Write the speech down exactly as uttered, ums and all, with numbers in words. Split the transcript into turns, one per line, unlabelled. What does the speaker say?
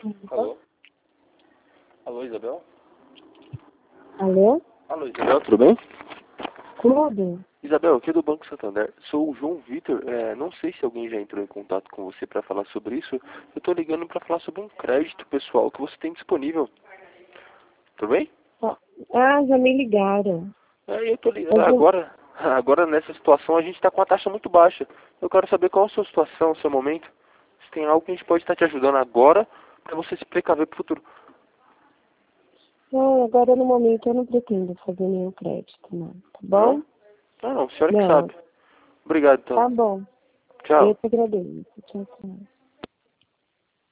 Alô? Alô, Isabel?
Alô?
Alô, Isabel, tudo bem?
Tudo?
Isabel, aqui do Banco Santander. Sou o João Vitor. É, não sei se alguém já entrou em contato com você para falar sobre isso. Eu estou ligando para falar sobre um crédito pessoal que você tem disponível. Tudo bem?
Ah, já me ligaram.
É, eu tô ligando. Agora, agora nessa situação a gente está com uma taxa muito baixa. Eu quero saber qual a sua situação, o seu momento. Se tem algo que a gente pode estar te ajudando agora para você se precaver para o futuro.
Não, agora no momento eu não pretendo fazer nenhum crédito, não. Tá bom?
Não, não, a senhora que
Não.
sabe. Obrigado, então.
Tá bom.
Tchau.
Eu te agradeço. Tchau, tchau.